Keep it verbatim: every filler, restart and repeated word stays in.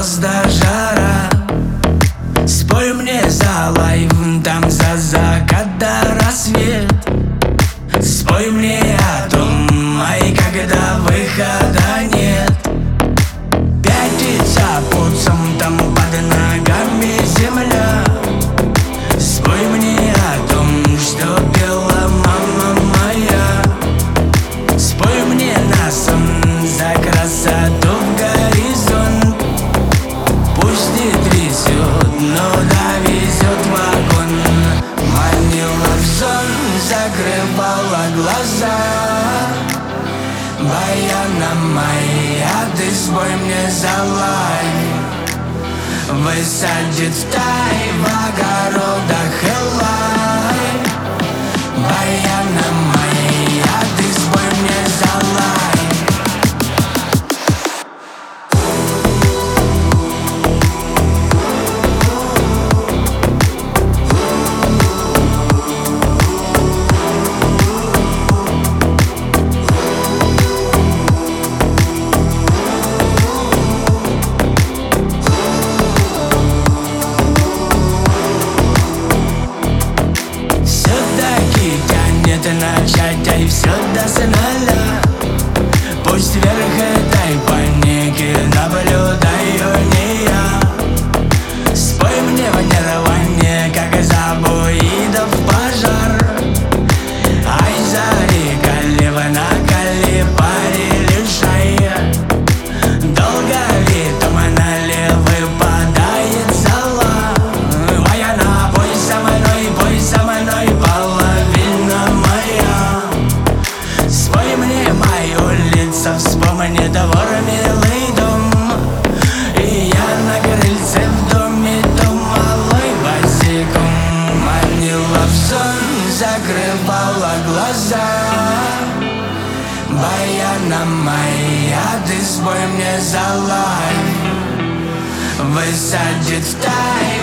звезд до жара. Спой мне за лайв, там за закат до рассвет. Спой мне о том, ай, когда выхода нет. Пятится путцем, там под ногами земля. Спой мне о том, что пела мама моя. Спой мне на сон за красоту в горизонт. Пусть не трясет, но довезет вагон. Манила в сон, закрывала глаза. Баяна моя, ты спой мне за лайв. Высадит стай в огородах Элай. Баяна моя, ты спой мне за лайв. Начать, ай, все до ноля. Пусть вверх этой паники наблюдаю не я. Спой мне в нирване, как забуидов пожар. Ай, зари, кали, накали, пари, лишай. Долго ли там налево выпадает зала. Баяна, пой со мной, пой со мной, половина моя. Спой мне мою лицо, вспомни двор, милый дом. И я на крыльце в доме, дом малой босиком. Манила в сон, закрывала глаза. Баяна моя, ты спой мне за лайв. Высадит в тай